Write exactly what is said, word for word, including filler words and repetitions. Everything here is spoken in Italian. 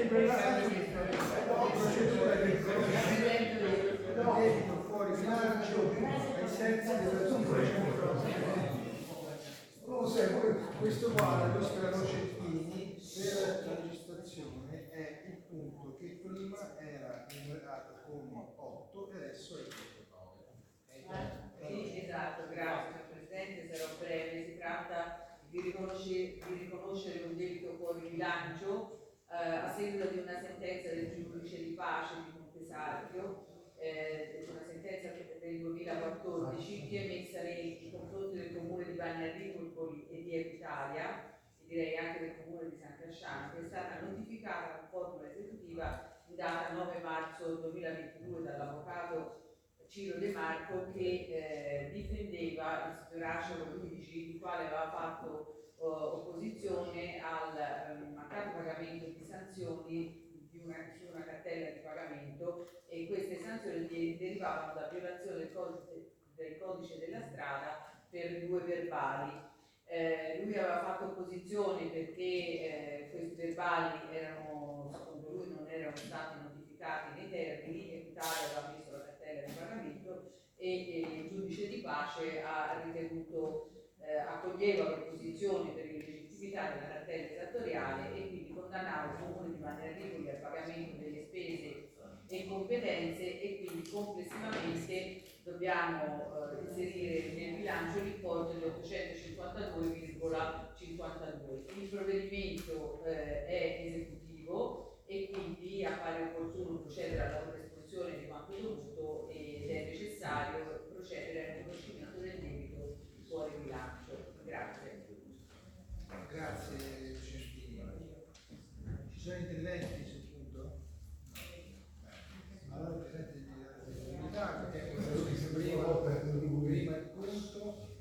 procedura del debito fuori bilancio ai sensi dell'articolo centotrenta. Questo qua, lo strano Cettini, per la registrazione è il punto che prima era numerato come otto e adesso è nove. Sì, esatto, grazie signor Presidente, sarò breve. Si tratta di riconoscere, di riconoscere un debito fuori bilancio eh, a seguito di una sentenza del giudice di pace di Montesarchio, eh, una sentenza del duemilaquattordici che è emessa nei confronti del comune di Bagnaricoli e di Equitalia, e direi anche del comune di San Casciano, che è stata notificata con formula esecutiva in data nove marzo duemilaventidue dall'avvocato Ciro De Marco, che eh, difendeva il signor Acero Luigi, il quale aveva fatto uh, opposizione al um, mancato pagamento di sanzioni di una, su una cartella di pagamento, e queste sanzioni derivavano da violazione del codice, del codice della strada per due verbali. Eh, lui aveva fatto opposizione perché eh, questi verbali erano, secondo lui, non erano stati notificati nei termini, e l'Italia aveva messo la cartella di pagamento, e, e il giudice di pace ha ritenuto, eh, accoglieva l'opposizione per illegittimità della cartella esattoriale, e quindi condannava il comune di Bagnaricoli al pagamento delle spese e competenze, e quindi complessivamente dobbiamo eh, inserire nel bilancio l'importo di ottocentocinquantadue virgola cinquantadue. Il provvedimento eh, è esecutivo e quindi appare opportuno procedere alla corresponsione di quanto dovuto, ed è necessario procedere al riconoscimento del debito fuori bilancio. Grazie. Grazie Cettini. Ci sono interventi sul punto? Allora, Presidente di unità, che è prima il punto